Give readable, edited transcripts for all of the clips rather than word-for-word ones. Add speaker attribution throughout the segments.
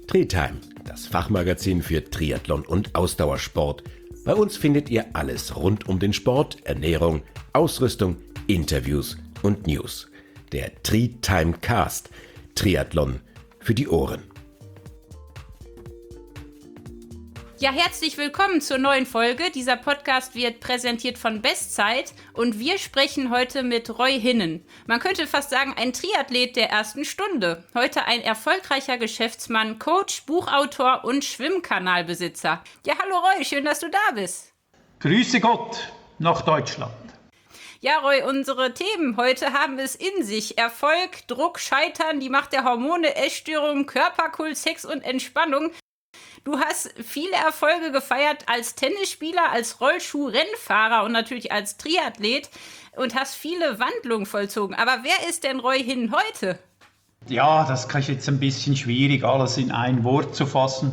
Speaker 1: Tri-Time, das Fachmagazin für Triathlon und Ausdauersport. Bei uns findet ihr alles rund um den Sport, Ernährung, Ausrüstung, Interviews und News. Der Tri-Time Cast, Triathlon für die Ohren.
Speaker 2: Ja, herzlich willkommen zur neuen Folge. Dieser Podcast wird präsentiert von Bestzeit und wir sprechen heute mit Roy Hinnen. Man könnte fast sagen, ein Triathlet der ersten Stunde. Heute ein erfolgreicher Geschäftsmann, Coach, Buchautor und Schwimmkanalbesitzer. Ja, hallo Roy, schön, dass du da bist.
Speaker 3: Grüße Gott nach Deutschland.
Speaker 2: Ja, Roy, unsere Themen heute haben es in sich. Erfolg, Druck, Scheitern, die Macht der Hormone, Essstörungen, Körperkult, Sex und Entspannung. Du hast viele Erfolge gefeiert als Tennisspieler, als Rollschuh-Rennfahrer und natürlich als Triathlet und hast viele Wandlungen vollzogen. Aber wer ist denn Roy Hinnen heute?
Speaker 3: Ja, das ist jetzt ein bisschen schwierig, alles in ein Wort zu fassen.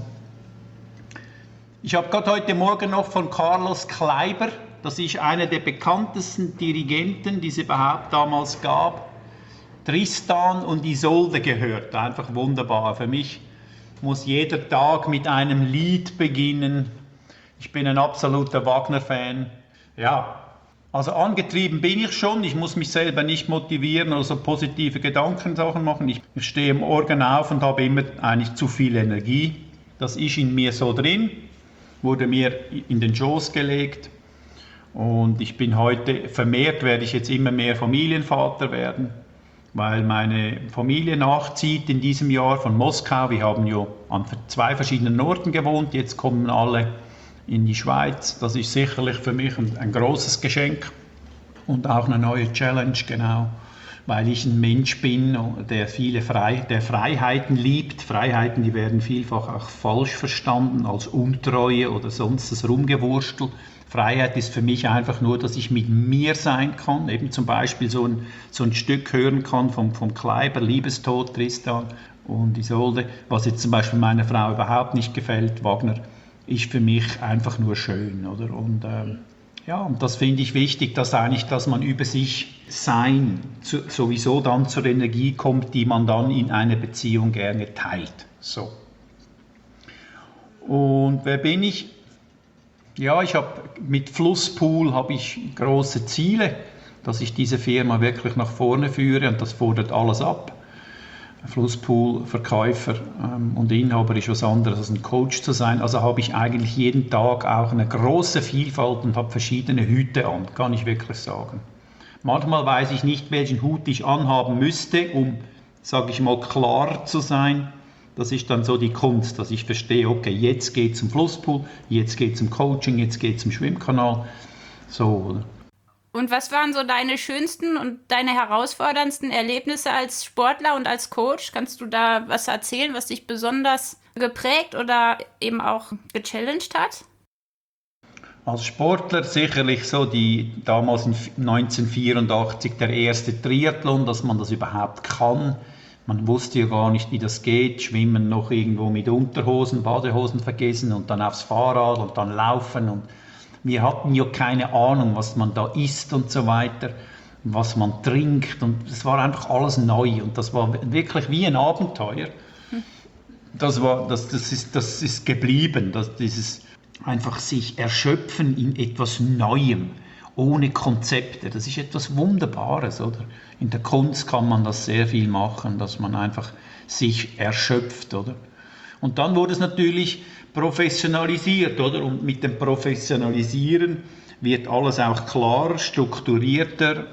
Speaker 3: Ich habe gerade heute Morgen noch von Carlos Kleiber, das ist einer der bekanntesten Dirigenten, die es überhaupt damals gab, Tristan und Isolde gehört. Einfach wunderbar. Für mich muss jeder Tag mit einem Lied beginnen. Ich bin ein absoluter Wagner-Fan. Ja, also angetrieben bin ich schon. Ich muss mich selber nicht motivieren oder so positive Gedankensachen machen. Ich stehe im Organ auf und habe immer eigentlich zu viel Energie. Das ist in mir so drin, wurde mir in den Schoß gelegt. Und ich bin heute, vermehrt werde ich jetzt immer mehr Familienvater werden, weil meine Familie nachzieht in diesem Jahr von Moskau. Wir haben ja an 2 verschiedenen Orten gewohnt, jetzt kommen alle in die Schweiz. Das ist sicherlich für mich ein großes Geschenk und auch eine neue Challenge, genau, weil ich ein Mensch bin, der der Freiheiten liebt. Freiheiten, die werden vielfach auch falsch verstanden als Untreue oder sonst das Rumgewurstel. Freiheit ist für mich einfach nur, dass ich mit mir sein kann, eben zum Beispiel so ein Stück hören kann vom Kleiber, Liebestod, Tristan und Isolde, was jetzt zum Beispiel meiner Frau überhaupt nicht gefällt, Wagner, ist für mich einfach nur schön, oder? Und und das finde ich wichtig, dass man über sich sein sowieso dann zur Energie kommt, die man dann in einer Beziehung gerne teilt. So. Und wer bin ich? Ja, mit Flusspool habe ich große Ziele, dass ich diese Firma wirklich nach vorne führe und das fordert alles ab. Flusspool-Verkäufer und Inhaber ist was anderes als ein Coach zu sein. Also habe ich eigentlich jeden Tag auch eine große Vielfalt und habe verschiedene Hüte an, kann ich wirklich sagen. Manchmal weiß ich nicht, welchen Hut ich anhaben müsste, um, sage ich mal, klar zu sein. Das ist dann so die Kunst, dass ich verstehe, okay, jetzt geht es zum Flusspool, jetzt geht es zum Coaching, jetzt geht es zum Schwimmkanal. So, oder?
Speaker 2: Und was waren so deine schönsten und deine herausforderndsten Erlebnisse als Sportler und als Coach? Kannst du da was erzählen, was dich besonders geprägt oder eben auch gechallenged hat?
Speaker 3: Als Sportler sicherlich so damals in 1984 der erste Triathlon, dass man das überhaupt kann. Man wusste ja gar nicht, wie das geht. Schwimmen noch irgendwo mit Unterhosen, Badehosen vergessen und dann aufs Fahrrad und dann laufen. Und wir hatten ja keine Ahnung, was man da isst und so weiter, was man trinkt. Und das war einfach alles neu und das war wirklich wie ein Abenteuer. Das ist geblieben, dieses einfach sich erschöpfen in etwas Neuem, ohne Konzepte. Das ist etwas Wunderbares, oder? In der Kunst kann man das sehr viel machen, dass man einfach sich erschöpft, oder? Und dann wurde es natürlich professionalisiert, oder? Und mit dem Professionalisieren wird alles auch klarer, strukturierter,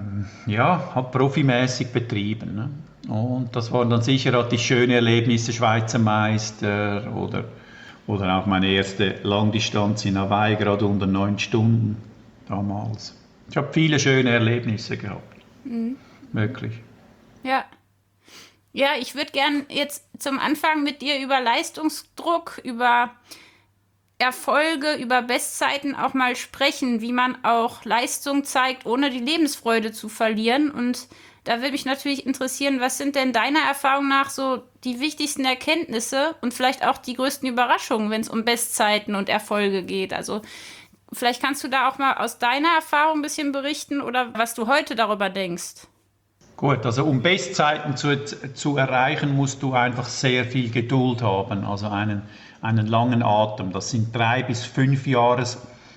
Speaker 3: hat profimäßig betrieben. Ne? Und das waren dann sicher auch die schönen Erlebnisse, Schweizer Meister oder auch meine erste Langdistanz in Hawaii, gerade unter 9 Stunden damals. Ich habe viele schöne Erlebnisse gehabt. Mhm. Wirklich.
Speaker 2: Ja. Ja, ich würde gern jetzt zum Anfang mit dir über Leistungsdruck, über Erfolge, über Bestzeiten auch mal sprechen, wie man auch Leistung zeigt, ohne die Lebensfreude zu verlieren. Und da würde mich natürlich interessieren, was sind denn deiner Erfahrung nach so die wichtigsten Erkenntnisse und vielleicht auch die größten Überraschungen, wenn es um Bestzeiten und Erfolge geht? Also vielleicht kannst du da auch mal aus deiner Erfahrung ein bisschen berichten oder was du heute darüber denkst.
Speaker 3: Gut, also um Bestzeiten zu erreichen, musst du einfach sehr viel Geduld haben, also einen langen Atem. Das sind 3 bis 5 Jahres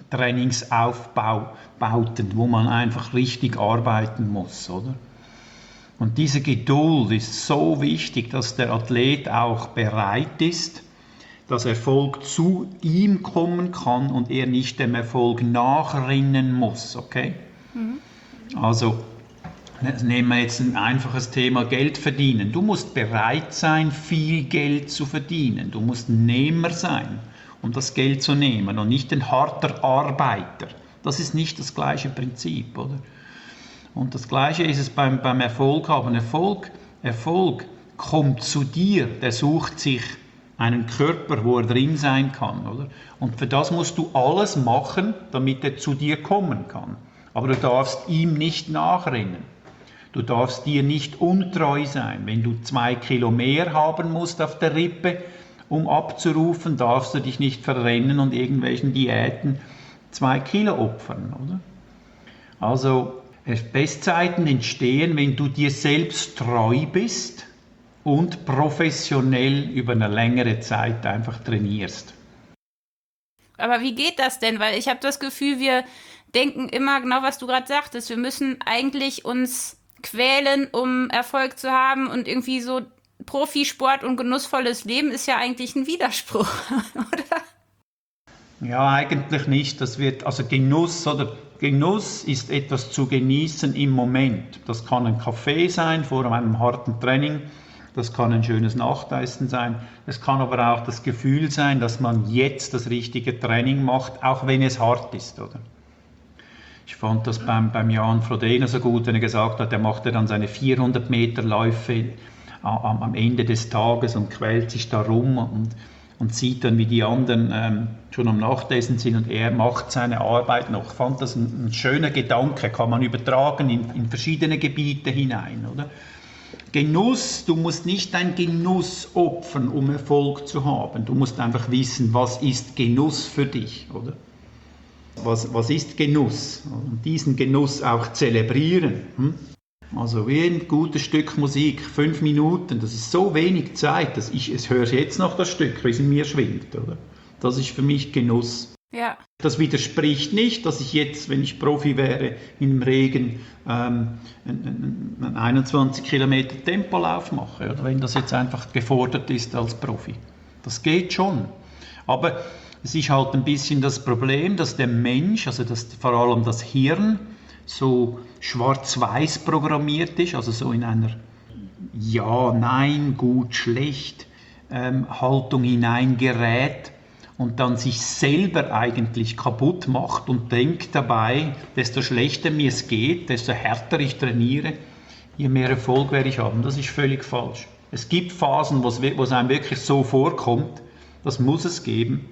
Speaker 3: Trainingsaufbauten, wo man einfach richtig arbeiten muss, oder? Und diese Geduld ist so wichtig, dass der Athlet auch bereit ist, dass Erfolg zu ihm kommen kann und er nicht dem Erfolg nachrennen muss, okay? Also nehmen wir jetzt ein einfaches Thema, Geld verdienen. Du musst bereit sein, viel Geld zu verdienen. Du musst Nehmer sein, um das Geld zu nehmen und nicht ein harter Arbeiter. Das ist nicht das gleiche Prinzip, oder? Und das Gleiche ist es beim Erfolg haben. Erfolg kommt zu dir, der sucht sich einen Körper, wo er drin sein kann, oder? Und für das musst du alles machen, damit er zu dir kommen kann. Aber du darfst ihm nicht nachrennen. Du darfst dir nicht untreu sein. Wenn du 2 Kilo mehr haben musst auf der Rippe, um abzurufen, darfst du dich nicht verrennen und irgendwelchen Diäten 2 Kilo opfern, oder? Also Bestzeiten entstehen, wenn du dir selbst treu bist und professionell über eine längere Zeit einfach trainierst.
Speaker 2: Aber wie geht das denn? Weil ich habe das Gefühl, wir denken immer genau, was du gerade sagtest. Wir müssen eigentlich uns quälen, um Erfolg zu haben, und irgendwie so Profisport und genussvolles Leben ist ja eigentlich ein Widerspruch, oder?
Speaker 3: Ja, eigentlich nicht. Also Genuss ist etwas zu genießen im Moment. Das kann ein Kaffee sein vor einem harten Training, das kann ein schönes Nachtessen sein, es kann aber auch das Gefühl sein, dass man jetzt das richtige Training macht, auch wenn es hart ist, oder? Ich fand das beim Jan Frodeno so gut, wenn er gesagt hat, er machte dann seine 400 Meter Läufe am Ende des Tages und quält sich da rum und sieht dann, wie die anderen schon am Nachtessen sind und er macht seine Arbeit noch. Ich fand das ein schöner Gedanke, kann man übertragen in verschiedene Gebiete hinein, oder? Genuss, du musst nicht dein Genuss opfern, um Erfolg zu haben. Du musst einfach wissen, was ist Genuss für dich, oder? Was ist Genuss? Und diesen Genuss auch zelebrieren. Also wie ein gutes Stück Musik, 5 Minuten, das ist so wenig Zeit, dass es höre jetzt noch das Stück, wie es in mir schwingt, oder? Das ist für mich Genuss.
Speaker 2: Ja.
Speaker 3: Das widerspricht nicht, dass ich jetzt, wenn ich Profi wäre, im Regen einen 21 Kilometer Tempolauf mache, oder wenn das jetzt einfach gefordert ist als Profi. Das geht schon. Aber es ist halt ein bisschen das Problem, dass der Mensch, also vor allem das Hirn, so schwarz-weiß programmiert ist, also so in einer Ja, Nein, Gut, Schlecht Haltung hineingerät und dann sich selber eigentlich kaputt macht und denkt dabei, desto schlechter mir es geht, desto härter ich trainiere, je mehr Erfolg werde ich haben. Das ist völlig falsch. Es gibt Phasen, wo es einem wirklich so vorkommt, das muss es geben,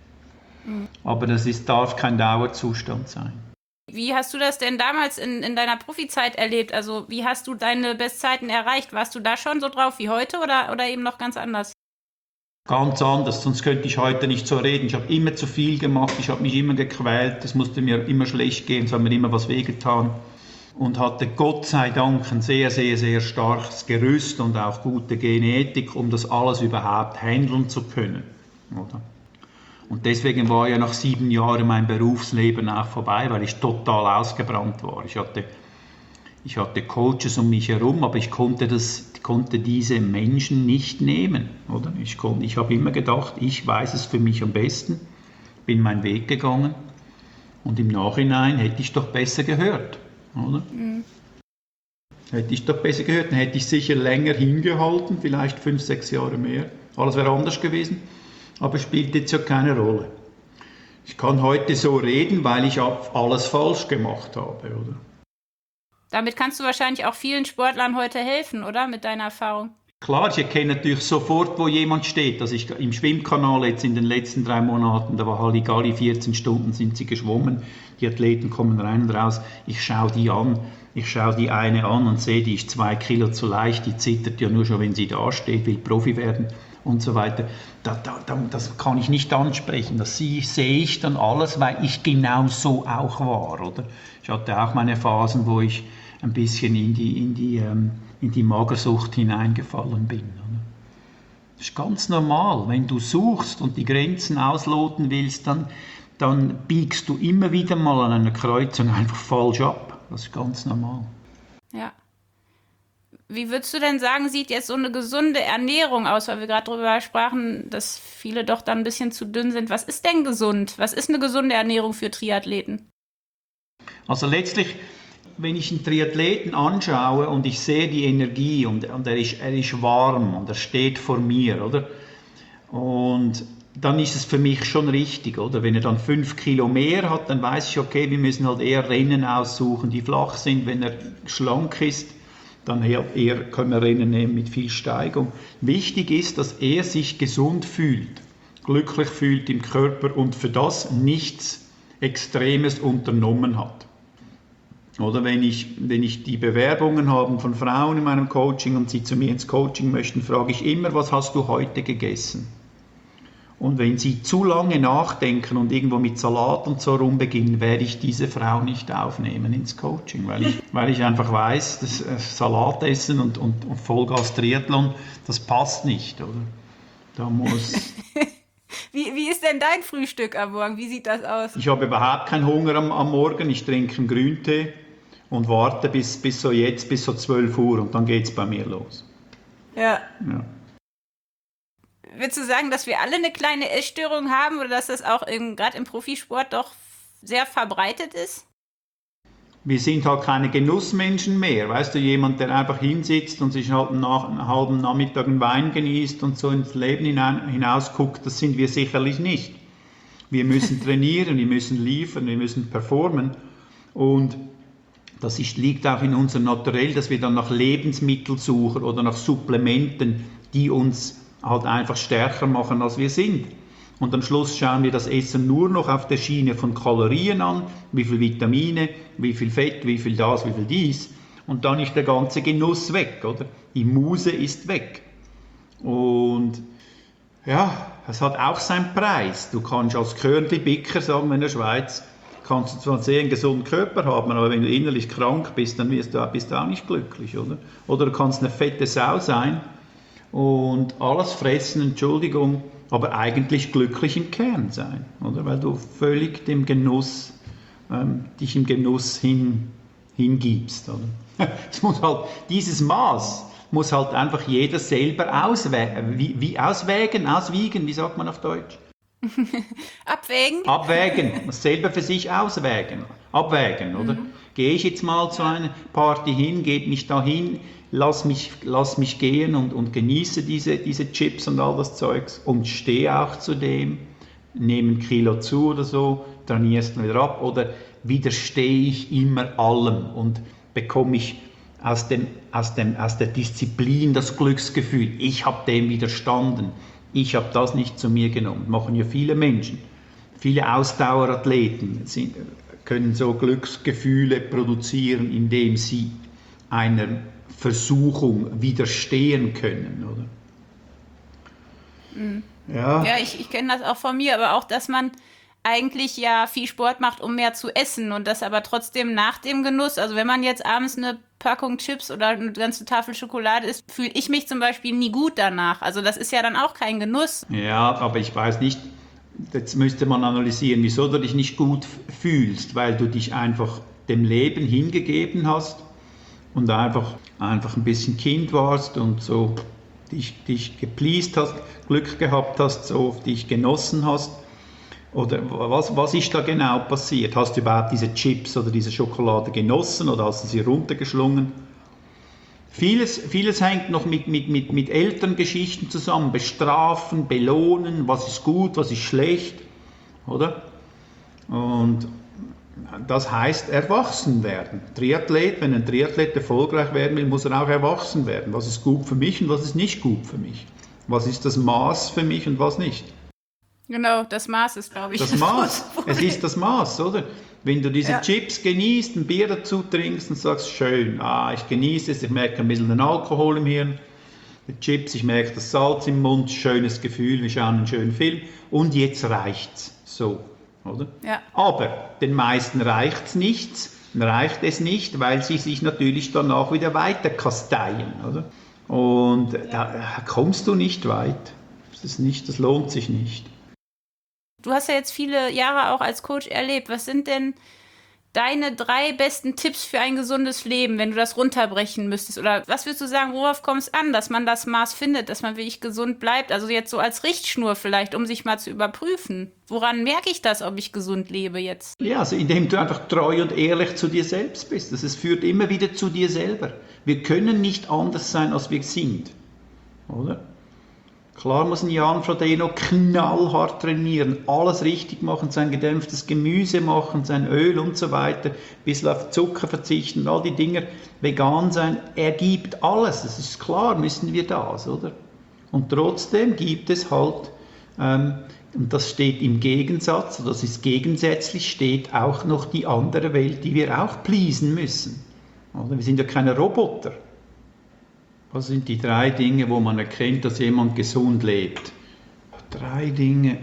Speaker 3: aber darf kein Dauerzustand sein.
Speaker 2: Wie hast du das denn damals in deiner Profizeit erlebt? Also wie hast du deine Bestzeiten erreicht? Warst du da schon so drauf wie heute oder eben noch ganz anders?
Speaker 3: Ganz anders, sonst könnte ich heute nicht so reden. Ich habe immer zu viel gemacht, ich habe mich immer gequält, es musste mir immer schlecht gehen, es hat mir immer was wehgetan. Und hatte Gott sei Dank ein sehr, sehr, sehr starkes Gerüst und auch gute Genetik, um das alles überhaupt handeln zu können. Oder? Und deswegen war ja nach 7 Jahren mein Berufsleben auch vorbei, weil ich total ausgebrannt war. Ich hatte Coaches um mich herum, aber ich konnte diese Menschen nicht nehmen. Oder? Ich habe immer gedacht, ich weiß es für mich am besten, bin meinen Weg gegangen und im Nachhinein hätte ich doch besser gehört. Oder? Hätte ich doch besser gehört, dann hätte ich sicher länger hingehalten, vielleicht 5, 6 Jahre mehr. Alles wäre anders gewesen. Aber spielt jetzt ja keine Rolle. Ich kann heute so reden, weil ich alles falsch gemacht habe, oder?
Speaker 2: Damit kannst du wahrscheinlich auch vielen Sportlern heute helfen, oder? Mit deiner Erfahrung.
Speaker 3: Klar, ich erkenne natürlich sofort, wo jemand steht. Also im Schwimmkanal jetzt in den letzten 3 Monaten, da war Halligalli, 14 Stunden sind sie geschwommen. Die Athleten kommen rein und raus. Ich schaue die an. Ich schaue die eine an und sehe, die ist 2 Kilo zu leicht. Die zittert ja nur schon, wenn sie da steht, will Profi werden und so weiter. Das kann ich nicht ansprechen. Das sehe ich dann alles, weil ich genau so auch war. Oder? Ich hatte auch meine Phasen, wo ich ein bisschen in die Magersucht hineingefallen bin. Das ist ganz normal. Wenn du suchst und die Grenzen ausloten willst, dann biegst du immer wieder mal an einer Kreuzung einfach falsch ab. Das ist ganz normal.
Speaker 2: Ja. Wie würdest du denn sagen, sieht jetzt so eine gesunde Ernährung aus? Weil wir gerade darüber sprachen, dass viele doch dann ein bisschen zu dünn sind. Was ist denn gesund? Was ist eine gesunde Ernährung für Triathleten?
Speaker 3: Also letztlich, wenn ich einen Triathleten anschaue und ich sehe die Energie und er ist warm und er steht vor mir, oder? Und dann ist es für mich schon richtig, oder? Wenn er dann 5 Kilo mehr hat, dann weiß ich, okay, wir müssen halt eher Rennen aussuchen, die flach sind. Wenn er schlank ist, dann eher können wir Rennen nehmen mit viel Steigung. Wichtig ist, dass er sich gesund fühlt, glücklich fühlt im Körper und für das nichts Extremes unternommen hat. Oder wenn ich die Bewerbungen habe von Frauen in meinem Coaching und sie zu mir ins Coaching möchten, frage ich immer, was hast du heute gegessen? Und wenn sie zu lange nachdenken und irgendwo mit Salat und so rumbeginnen, werde ich diese Frau nicht aufnehmen ins Coaching, weil ich einfach weiß, dass Salat essen und Vollgas Triathlon, das passt nicht, oder? Da muss...
Speaker 2: Wie ist denn dein Frühstück am Morgen? Wie sieht das aus?
Speaker 3: Ich habe überhaupt keinen Hunger am Morgen, ich trinke einen Grüntee und warte bis so 12 Uhr und dann geht es bei mir los.
Speaker 2: Ja. Würdest du sagen, dass wir alle eine kleine Essstörung haben oder dass das auch gerade im Profisport doch sehr verbreitet ist?
Speaker 3: Wir sind halt keine Genussmenschen mehr. Weißt du, jemand, der einfach hinsitzt und sich halt einen halben Nachmittag einen Wein genießt und so ins Leben hinaus guckt, das sind wir sicherlich nicht. Wir müssen trainieren, wir müssen liefern, wir müssen performen. Und das liegt auch in unserem Naturell, dass wir dann nach Lebensmitteln suchen oder nach Supplementen, die uns halt einfach stärker machen, als wir sind. Und am Schluss schauen wir das Essen nur noch auf der Schiene von Kalorien an, wie viel Vitamine, wie viel Fett, wie viel das, wie viel dies. Und dann ist der ganze Genuss weg, oder? Die Muse ist weg. Und ja, es hat auch seinen Preis. Du kannst als Körnli-Bicker, sagen wir in der Schweiz, kannst du zwar sehr einen gesunden Körper haben, aber wenn du innerlich krank bist, dann bist du auch nicht glücklich, oder? Oder du kannst eine fette Sau sein und alles fressen, Entschuldigung, aber eigentlich glücklich im Kern sein, oder? Weil du völlig dem Genuss, dich im Genuss hingibst, oder? Es muss halt, dieses Maß muss halt einfach jeder selber auswägen, auswiegen, wie sagt man auf Deutsch? Abwägen, muss selber für sich abwägen, oder? Gehe ich jetzt mal zu einer Party hin, gebe mich dahin, lass mich gehen und genieße diese Chips und all das Zeugs und stehe auch zu dem, nehme ein Kilo zu oder so, trainierst wieder ab oder widerstehe ich immer allem und bekomme ich aus der Disziplin das Glücksgefühl, ich habe dem widerstanden, ich habe das nicht zu mir genommen. Machen ja viele Menschen, viele Ausdauerathleten können so Glücksgefühle produzieren, indem sie einer Versuchung widerstehen können, oder?
Speaker 2: Mhm. Ja, ich kenne das auch von mir, aber auch, dass man eigentlich ja viel Sport macht, um mehr zu essen und das aber trotzdem nach dem Genuss, also wenn man jetzt abends eine Packung Chips oder eine ganze Tafel Schokolade isst, fühle ich mich zum Beispiel nie gut danach. Also das ist ja dann auch kein Genuss.
Speaker 3: Ja, aber ich weiß nicht, jetzt müsste man analysieren, wieso du dich nicht gut fühlst, weil du dich einfach dem Leben hingegeben hast und einfach ein bisschen Kind warst und so dich gepleased hast, Glück gehabt hast, so dich genossen hast. Oder was ist da genau passiert? Hast du überhaupt diese Chips oder diese Schokolade genossen oder hast du sie runtergeschlungen? Vieles hängt noch mit Elterngeschichten zusammen. Bestrafen, belohnen, was ist gut, was ist schlecht, oder? Und das heißt erwachsen werden. Wenn ein Triathlet erfolgreich werden will, muss er auch erwachsen werden. Was ist gut für mich und was ist nicht gut für mich? Was ist das Maß für mich und was nicht?
Speaker 2: Genau, das Maß ist, glaube ich.
Speaker 3: Das Maß, es ist das Maß, oder? Wenn du diese Chips genießt, ein Bier dazu trinkst und sagst, schön, ich genieße es, ich merke ein bisschen den Alkohol im Hirn, die Chips, ich merke das Salz im Mund, schönes Gefühl, wir schauen einen schönen Film und jetzt reicht's, so, oder?
Speaker 2: Ja.
Speaker 3: Aber den meisten reicht's nicht reicht es nicht, weil sie sich natürlich danach wieder weiter kasteien, oder? Und da kommst du nicht weit. Das lohnt sich nicht.
Speaker 2: Du hast ja jetzt viele Jahre auch als Coach erlebt. Was sind denn deine 3 besten Tipps für ein gesundes Leben, wenn du das runterbrechen müsstest? Oder was würdest du sagen, worauf kommt es an, dass man das Maß findet, dass man wirklich gesund bleibt? Also jetzt so als Richtschnur vielleicht, um sich mal zu überprüfen. Woran merke ich das, ob ich gesund lebe jetzt?
Speaker 3: Ja, also indem du einfach treu und ehrlich zu dir selbst bist. Es führt immer wieder zu dir selber. Wir können nicht anders sein, als wir sind. Oder? Klar muss ein Jan Frodeno knallhart trainieren, alles richtig machen, sein gedämpftes Gemüse machen, sein Öl und so weiter, ein bisschen auf Zucker verzichten, all die Dinge, vegan sein. Er gibt alles, das ist klar, müssen wir das, oder? Und trotzdem gibt es halt, und das steht im Gegensatz, das ist gegensätzlich, steht auch noch die andere Welt, die wir auch pleasen müssen. Oder? Wir sind ja keine Roboter. Was sind die 3 Dinge, wo man erkennt, dass jemand gesund lebt? 3 Dinge.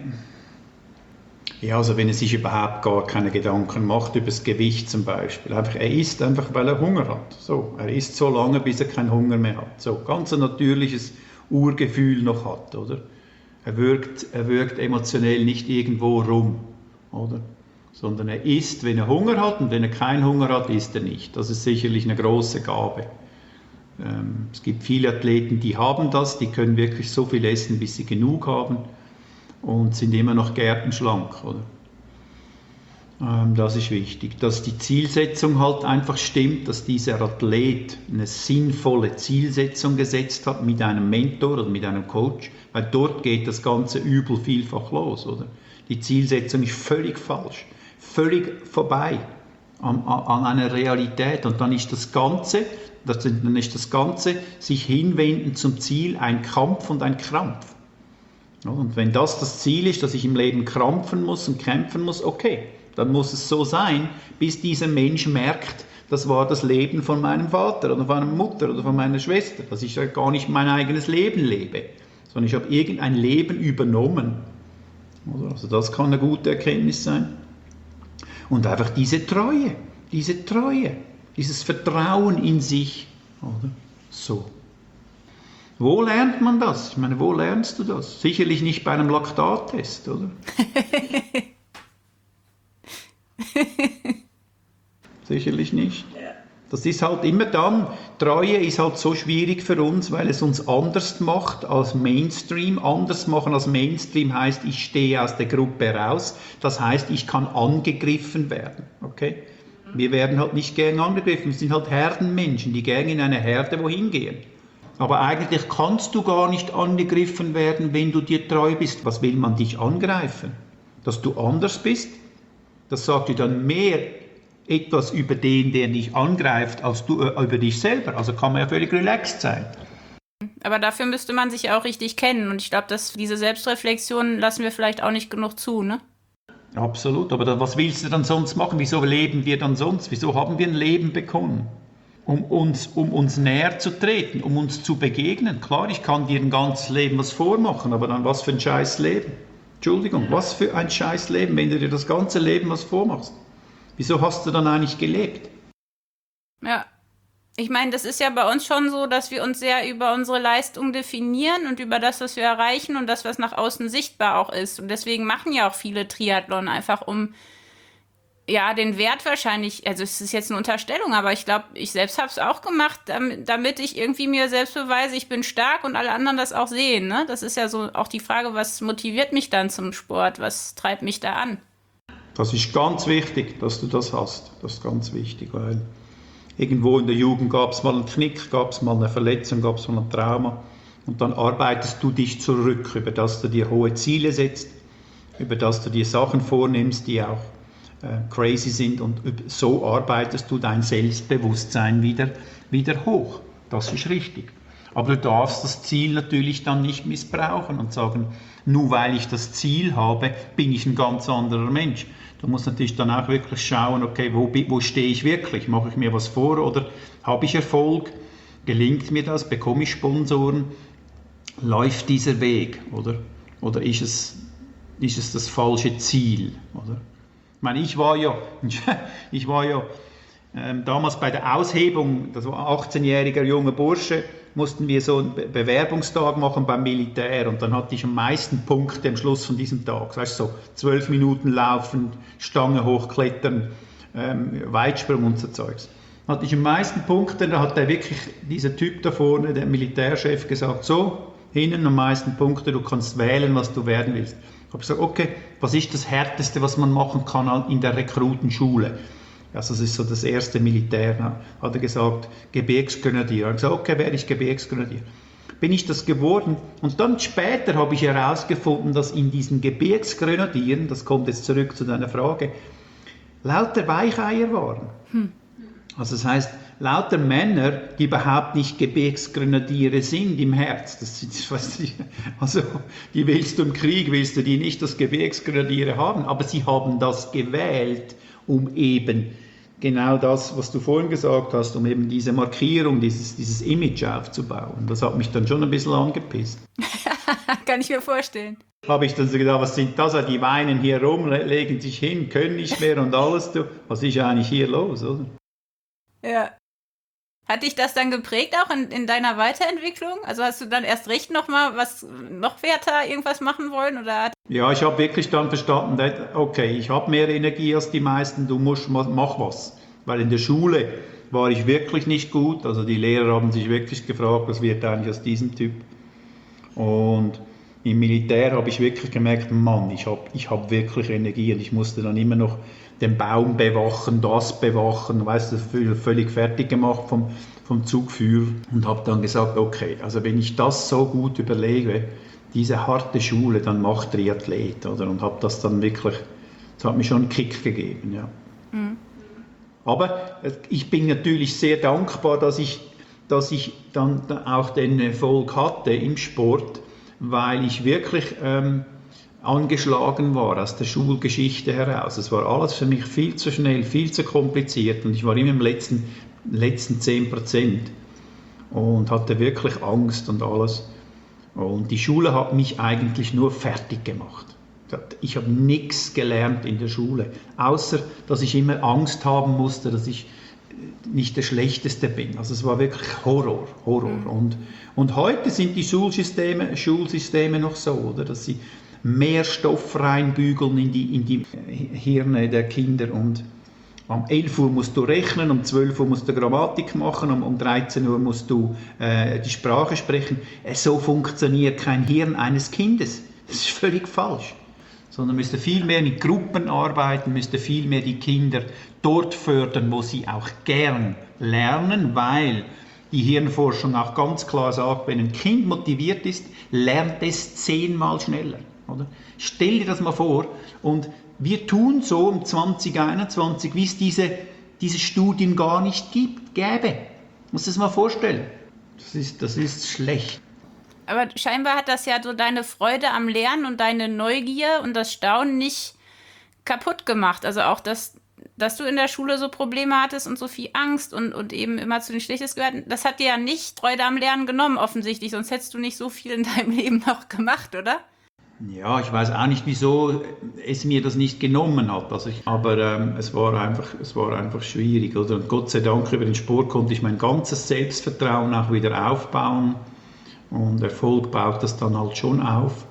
Speaker 3: Ja, also wenn er sich überhaupt gar keine Gedanken macht über das Gewicht zum Beispiel. Er isst einfach, weil er Hunger hat. So, er isst so lange, bis er keinen Hunger mehr hat. So, ganz ein natürliches Urgefühl noch hat, oder? Er wirkt emotionell nicht irgendwo rum, oder? Sondern er isst, wenn er Hunger hat, und wenn er keinen Hunger hat, isst er nicht. Das ist sicherlich eine große Gabe. Es gibt viele Athleten, die haben das, die können wirklich so viel essen, bis sie genug haben und sind immer noch gärtenschlank, oder? Das ist wichtig, dass die Zielsetzung halt einfach stimmt, dass dieser Athlet eine sinnvolle Zielsetzung gesetzt hat mit einem Mentor oder mit einem Coach, weil dort geht das ganze Übel vielfach los, oder? Die Zielsetzung ist völlig falsch, völlig vorbei an einer Realität, und dann ist das Ganze sich hinwenden zum Ziel ein Kampf und ein Krampf. Und wenn das Ziel ist, dass ich im Leben krampfen muss und kämpfen muss, okay, dann muss es so sein, bis dieser Mensch merkt, das war das Leben von meinem Vater oder von meiner Mutter oder von meiner Schwester, dass ich ja gar nicht mein eigenes Leben lebe, sondern ich habe irgendein Leben übernommen. Also das kann eine gute Erkenntnis sein. Und einfach diese Treue, dieses Vertrauen in sich, oder? So. Wo lernt man das? Ich meine, wo lernst du das? Sicherlich nicht bei einem Laktattest, oder? Sicherlich nicht. Das ist halt immer dann, Treue ist halt so schwierig für uns, weil es uns anders macht als Mainstream. Anders machen als Mainstream heißt, ich stehe aus der Gruppe raus. Das heißt, ich kann angegriffen werden. Okay? Wir werden halt nicht gern angegriffen. Wir sind halt Herdenmenschen, die gern in eine Herde wohin gehen. Aber eigentlich kannst du gar nicht angegriffen werden, wenn du dir treu bist. Was will man dich angreifen? Dass du anders bist? Das sagt dir dann mehr etwas über den, der dich angreift, als du über dich selber. Also kann man ja völlig relaxed sein.
Speaker 2: Aber dafür müsste man sich ja auch richtig kennen. Und ich glaube, diese Selbstreflexion lassen wir vielleicht auch nicht genug zu, ne?
Speaker 3: Absolut. Aber was willst du dann sonst machen? Wieso leben wir dann sonst? Wieso haben wir ein Leben bekommen? Um uns näher zu treten, um uns zu begegnen. Klar, ich kann dir ein ganzes Leben was vormachen, aber dann was für ein scheiß Leben. Entschuldigung, was für ein scheiß Leben, wenn du dir das ganze Leben was vormachst. Wieso hast du dann eigentlich gelebt?
Speaker 2: Ja, ich meine, das ist ja bei uns schon so, dass wir uns sehr über unsere Leistung definieren und über das, was wir erreichen und das, was nach außen sichtbar auch ist. Und deswegen machen ja auch viele Triathlon einfach ja, den Wert wahrscheinlich, also es ist jetzt eine Unterstellung, aber ich glaube, ich selbst habe es auch gemacht, damit ich irgendwie mir selbst beweise, ich bin stark und alle anderen das auch sehen. Ne? Das ist ja so auch die Frage, was motiviert mich dann zum Sport? Was treibt mich da an?
Speaker 3: Das ist ganz wichtig, dass du das hast. Das ist ganz wichtig, weil irgendwo in der Jugend gab es mal einen Knick, gab es mal eine Verletzung, gab es mal ein Trauma. Und dann arbeitest du dich zurück, über das du dir hohe Ziele setzt, über das du dir Sachen vornimmst, die auch crazy sind, und so arbeitest du dein Selbstbewusstsein wieder hoch. Das ist richtig. Aber du darfst das Ziel natürlich dann nicht missbrauchen und sagen, nur weil ich das Ziel habe, bin ich ein ganz anderer Mensch. Du musst natürlich dann auch wirklich schauen, okay, wo stehe ich wirklich? Mache ich mir was vor oder habe ich Erfolg? Gelingt mir das? Bekomme ich Sponsoren? Läuft dieser Weg? Oder ist es das falsche Ziel? Oder? Ich meine, ich war ja Damals bei der Aushebung, das war ein 18-jähriger junger Bursche, mussten wir so einen Bewerbungstag machen beim Militär und dann hatte ich am meisten Punkte am Schluss von diesem Tag. Weißt du, so 12 Minuten laufen, Stange hochklettern, Weitsprung und so Zeugs. Hatte ich am meisten Punkte, da hat dieser Typ da vorne, der Militärchef, gesagt, so, hinten am meisten Punkte, du kannst wählen, was du werden willst. Ich habe gesagt, okay, was ist das Härteste, was man machen kann in der Rekrutenschule? Also das ist so das erste Militär, hat er gesagt, Gebirgsgrenadier. Ich habe gesagt, okay, werde ich Gebirgsgrenadier. Bin ich das geworden und dann später habe ich herausgefunden, dass in diesen Gebirgsgrenadieren, das kommt jetzt zurück zu deiner Frage, lauter Weicheier waren. Also das heißt, lauter Männer, die überhaupt nicht Gebirgsgrenadiere sind im Herz. Also die willst du im Krieg, willst du die nicht als Gebirgsgrenadiere haben, aber sie haben das gewählt, um eben genau das, was du vorhin gesagt hast, um eben diese Markierung, dieses Image aufzubauen. Das hat mich dann schon ein bisschen angepisst.
Speaker 2: Kann ich mir vorstellen.
Speaker 3: Habe ich dann so gedacht, was sind das? Die weinen hier rum, legen sich hin, können nicht mehr und alles. Was ist eigentlich hier los, oder?
Speaker 2: Ja. Hat dich das dann geprägt auch in deiner Weiterentwicklung? Also hast du dann erst recht noch härter irgendwas machen wollen? Oder?
Speaker 3: Ja, ich habe wirklich dann verstanden, okay, ich habe mehr Energie als die meisten, mach was. Weil in der Schule war ich wirklich nicht gut, also die Lehrer haben sich wirklich gefragt, was wird eigentlich aus diesem Typ. Und im Militär habe ich wirklich gemerkt, Mann, ich hab wirklich Energie und ich musste dann immer noch den Baum bewachen, das bewachen, weißt du, völlig fertig gemacht vom Zugführer und habe dann gesagt, okay, also wenn ich das so gut überlege, diese harte Schule, dann mach Triathlet, oder? Und habe das dann wirklich, das hat mir schon einen Kick gegeben, ja. Mhm. Aber ich bin natürlich sehr dankbar, dass ich dann auch den Erfolg hatte im Sport, weil ich wirklich angeschlagen war aus der Schulgeschichte heraus. Es war alles für mich viel zu schnell, viel zu kompliziert und ich war immer im letzten 10% und hatte wirklich Angst und alles. Und die Schule hat mich eigentlich nur fertig gemacht. Ich habe nichts gelernt in der Schule, außer dass ich immer Angst haben musste, dass ich nicht der Schlechteste bin. Also es war wirklich Horror. Und heute sind die Schulsysteme noch so, oder, dass sie mehr Stoff reinbügeln in die Hirne der Kinder und um 11 Uhr musst du rechnen, um 12 Uhr musst du Grammatik machen, um 13 Uhr musst du die Sprache sprechen. So funktioniert kein Hirn eines Kindes. Das ist völlig falsch. Sondern müsste viel mehr in Gruppen arbeiten, müsste viel mehr die Kinder dort fördern, wo sie auch gern lernen, weil die Hirnforschung auch ganz klar sagt, wenn ein Kind motiviert ist, lernt es 10-mal schneller. Oder? Stell dir das mal vor und wir tun so um 2021, wie es diese Studien gar nicht gäbe. Muss das mal vorstellen. Das ist schlecht.
Speaker 2: Aber scheinbar hat das ja so deine Freude am Lernen und deine Neugier und das Staunen nicht kaputt gemacht. Also auch, dass du in der Schule so Probleme hattest und so viel Angst und eben immer zu den Schlechtesten gehört, das hat dir ja nicht Freude am Lernen genommen, offensichtlich. Sonst hättest du nicht so viel in deinem Leben noch gemacht, oder?
Speaker 3: Ja, ich weiß auch nicht, wieso es mir das nicht genommen hat. Aber es war einfach schwierig. Oder? Und Gott sei Dank über den Sport konnte ich mein ganzes Selbstvertrauen auch wieder aufbauen. Und Erfolg baut das dann halt schon auf.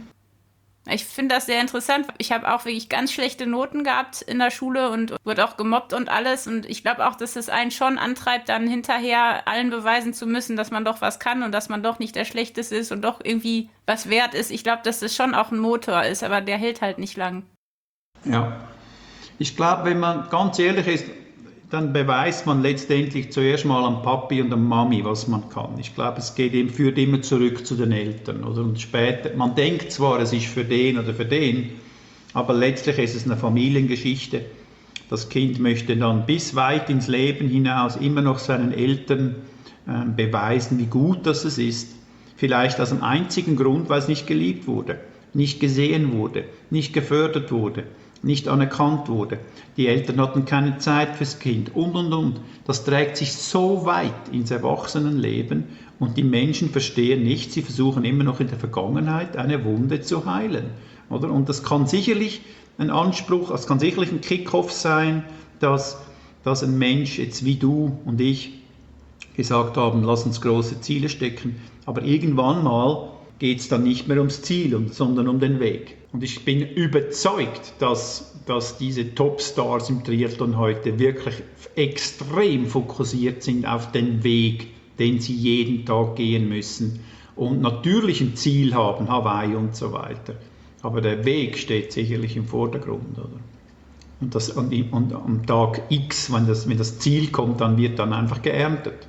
Speaker 2: Ich finde das sehr interessant. Ich habe auch wirklich ganz schlechte Noten gehabt in der Schule und wurde auch gemobbt und alles. Und ich glaube auch, dass es einen schon antreibt, dann hinterher allen beweisen zu müssen, dass man doch was kann und dass man doch nicht der Schlechteste ist und doch irgendwie was wert ist. Ich glaube, dass das schon auch ein Motor ist, aber der hält halt nicht lang. Ja,
Speaker 3: ich glaube, wenn man ganz ehrlich ist, dann beweist man letztendlich zuerst mal am Papi und am Mami, was man kann. Ich glaube, führt immer zurück zu den Eltern. Oder? Und später, man denkt zwar, es ist für den oder für den, aber letztlich ist es eine Familiengeschichte. Das Kind möchte dann bis weit ins Leben hinaus immer noch seinen Eltern beweisen, wie gut das es ist. Vielleicht aus dem einzigen Grund, weil es nicht geliebt wurde, nicht gesehen wurde, nicht gefördert wurde, nicht anerkannt wurde. Die Eltern hatten keine Zeit fürs Kind und. Das trägt sich so weit ins Erwachsenenleben und die Menschen verstehen nicht, sie versuchen immer noch in der Vergangenheit eine Wunde zu heilen. Oder? Und das kann sicherlich ein Anspruch, es kann sicherlich ein Kick-off sein, dass dass ein Mensch jetzt wie du und ich gesagt haben, lass uns große Ziele stecken, aber irgendwann mal geht es dann nicht mehr ums Ziel, sondern um den Weg. Und ich bin überzeugt, dass diese Topstars im Triathlon heute wirklich extrem fokussiert sind auf den Weg, den sie jeden Tag gehen müssen und natürlich ein Ziel haben, Hawaii und so weiter. Aber der Weg steht sicherlich im Vordergrund, oder? Und am Tag X, wenn das Ziel kommt, dann wird dann einfach geerntet.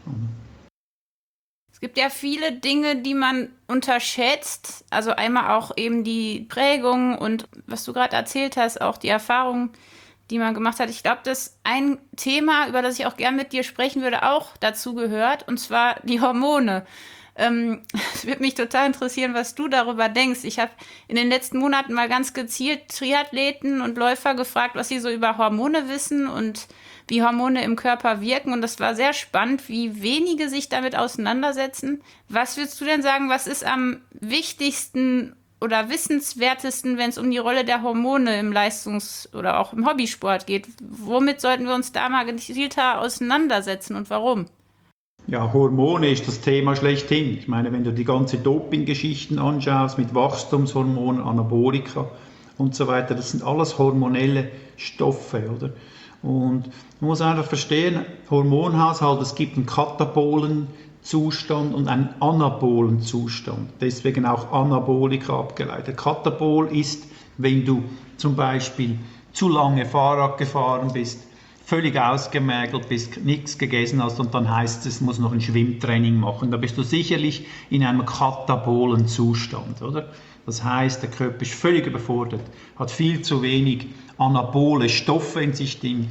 Speaker 2: Es gibt ja viele Dinge, die man unterschätzt. Also einmal auch eben die Prägung und was du gerade erzählt hast, auch die Erfahrungen, die man gemacht hat. Ich glaube, dass ein Thema, über das ich auch gern mit dir sprechen würde, auch dazu gehört, und zwar die Hormone. Es würde mich total interessieren, was du darüber denkst. Ich habe in den letzten Monaten mal ganz gezielt Triathleten und Läufer gefragt, was sie so über Hormone wissen und wie Hormone im Körper wirken. Und das war sehr spannend, wie wenige sich damit auseinandersetzen. Was würdest du denn sagen, was ist am wichtigsten oder wissenswertesten, wenn es um die Rolle der Hormone im Leistungs- oder auch im Hobbysport geht? Womit sollten wir uns da mal gezielter auseinandersetzen und warum?
Speaker 3: Ja, Hormone ist das Thema schlechthin. Ich meine, wenn du die ganze Doping-Geschichten anschaust mit Wachstumshormonen, Anabolika und so weiter, das sind alles hormonelle Stoffe, oder? Und man muss einfach verstehen, Hormonhaushalt, es gibt einen katabolen Zustand und einen anabolen Zustand. Deswegen auch Anabolika abgeleitet. Katabol ist, wenn du zum Beispiel zu lange Fahrrad gefahren bist, völlig ausgemergelt bist, nichts gegessen hast und dann heißt es, muss noch ein Schwimmtraining machen. Da bist du sicherlich in einem katabolen Zustand, oder? Das heißt, der Körper ist völlig überfordert, hat viel zu wenig anabole Stoffe in sich drin,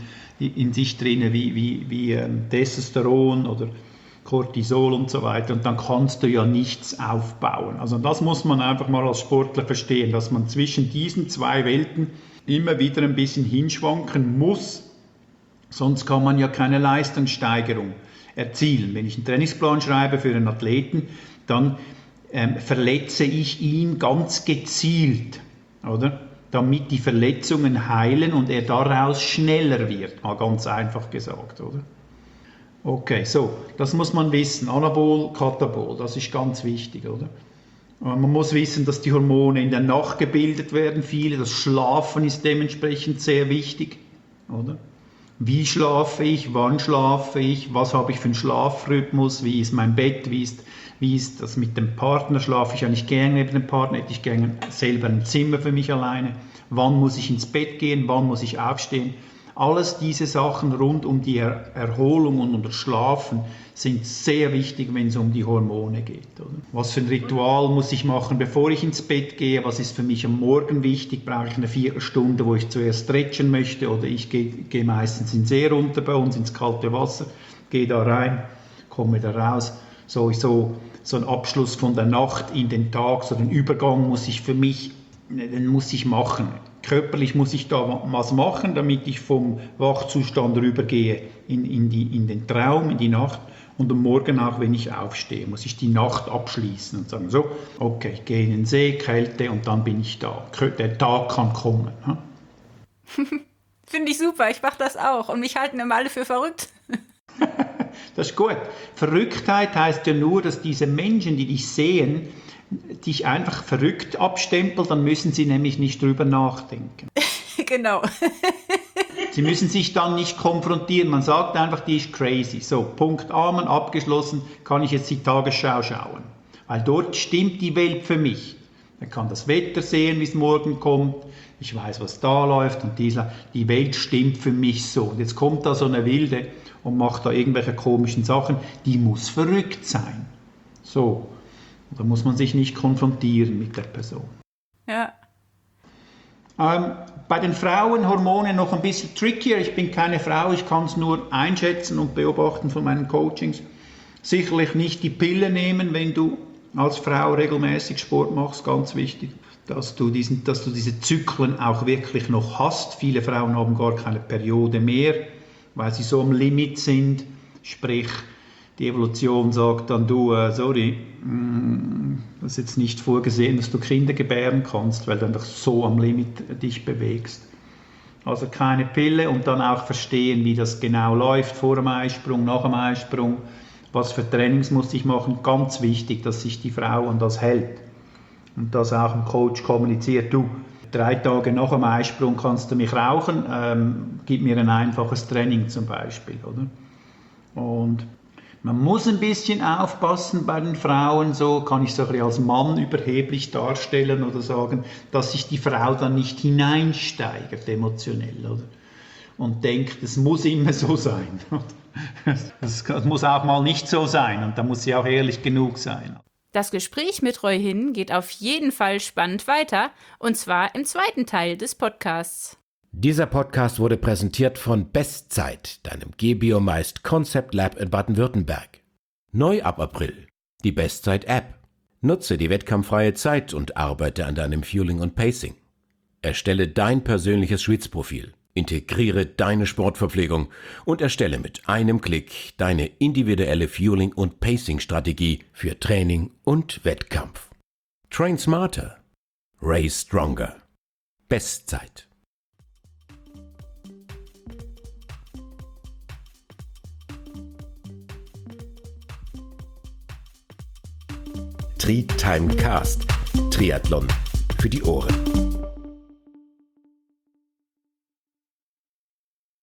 Speaker 3: wie Testosteron oder Cortisol und so weiter. Und dann kannst du ja nichts aufbauen. Also das muss man einfach mal als Sportler verstehen, dass man zwischen diesen zwei Welten immer wieder ein bisschen hinschwanken muss. Sonst kann man ja keine Leistungssteigerung erzielen. Wenn ich einen Trainingsplan schreibe für einen Athleten, dann verletze ich ihn ganz gezielt, oder? Damit die Verletzungen heilen und er daraus schneller wird, mal ganz einfach gesagt, oder? Okay, so, das muss man wissen. Anabol, Katabol, das ist ganz wichtig, oder? Man muss wissen, dass die Hormone in der Nacht gebildet werden, viele. Das Schlafen ist dementsprechend sehr wichtig, oder? Wie schlafe ich, wann schlafe ich, was habe ich für einen Schlafrhythmus, wie ist mein Bett, wie ist das mit dem Partner, schlafe ich eigentlich gerne neben dem Partner, hätte ich gerne selber ein Zimmer für mich alleine, wann muss ich ins Bett gehen, wann muss ich aufstehen. Alles diese Sachen rund um die Erholung und um das Schlafen sind sehr wichtig, wenn es um die Hormone geht. Oder? Was für ein Ritual muss ich machen, bevor ich ins Bett gehe? Was ist für mich am Morgen wichtig? Brauche ich eine Viertelstunde, wo ich zuerst stretchen möchte? Oder ich gehe meistens in den See runter bei uns, ins kalte Wasser, gehe da rein, komme da raus. So ein Abschluss von der Nacht in den Tag, so den Übergang muss ich für mich, den muss ich machen. Körperlich muss ich da was machen, damit ich vom Wachzustand rübergehe in den Traum, in die Nacht. Und am Morgen auch, wenn ich aufstehe, muss ich die Nacht abschließen und sagen, so, okay, ich gehe in den See, Kälte und dann bin ich da. Der Tag kann kommen.
Speaker 2: Finde ich super, ich mache das auch und mich halten immer alle für verrückt.
Speaker 3: Das ist gut. Verrücktheit heißt ja nur, dass diese Menschen, die dich sehen, dich einfach verrückt abstempeln, dann müssen sie nämlich nicht drüber nachdenken.
Speaker 2: Genau.
Speaker 3: Sie müssen sich dann nicht konfrontieren. Man sagt einfach, die ist crazy. So, Punkt Amen, abgeschlossen, kann ich jetzt die Tagesschau schauen. Weil dort stimmt die Welt für mich. Man kann das Wetter sehen, wie es morgen kommt. Ich weiß, was da läuft und die Welt stimmt für mich so. Und jetzt kommt da so eine Wilde und macht da irgendwelche komischen Sachen. Die muss verrückt sein. So. Da muss man sich nicht konfrontieren mit der Person.
Speaker 2: Ja.
Speaker 3: Bei den Frauen Hormone noch ein bisschen trickier. Ich bin keine Frau, ich kann es nur einschätzen und beobachten von meinen Coachings. Sicherlich nicht die Pille nehmen, wenn du als Frau regelmäßig Sport machst, ganz wichtig. Dass du diese Zyklen auch wirklich noch hast. Viele Frauen haben gar keine Periode mehr, weil sie so am Limit sind. Sprich, die Evolution sagt dann, du, sorry, das ist jetzt nicht vorgesehen, dass du Kinder gebären kannst, weil du einfach so am Limit dich bewegst. Also keine Pille und dann auch verstehen, wie das genau läuft, vor dem Eisprung, nach dem Eisprung, was für Trainings muss ich machen. Ganz wichtig, dass sich die Frau an das hält und das auch dem Coach kommuniziert. Du, 3 Tage nach dem Eisprung kannst du mich rauchen, gib mir ein einfaches Training zum Beispiel, oder? Und man muss ein bisschen aufpassen bei den Frauen, so kann ich so ein bisschen als Mann überheblich darstellen oder sagen, dass sich die Frau dann nicht hineinsteigert emotionell, oder? Und denkt, es muss immer so sein. Es muss auch mal nicht so sein und da muss sie auch ehrlich genug sein.
Speaker 2: Das Gespräch mit Roy Hinn geht auf jeden Fall spannend weiter, und zwar im zweiten Teil des Podcasts.
Speaker 1: Dieser Podcast wurde präsentiert von Bestzeit, deinem GBioMeist Concept Lab in Baden-Württemberg. Neu ab April, die Bestzeit-App. Nutze die wettkampffreie Zeit und arbeite an deinem Fueling und Pacing. Erstelle dein persönliches Schwitzprofil, integriere deine Sportverpflegung und erstelle mit einem Klick deine individuelle Fueling- und Pacing-Strategie für Training und Wettkampf. Train smarter, race stronger. Bestzeit. Tri-Time Cast. Triathlon für die Ohren.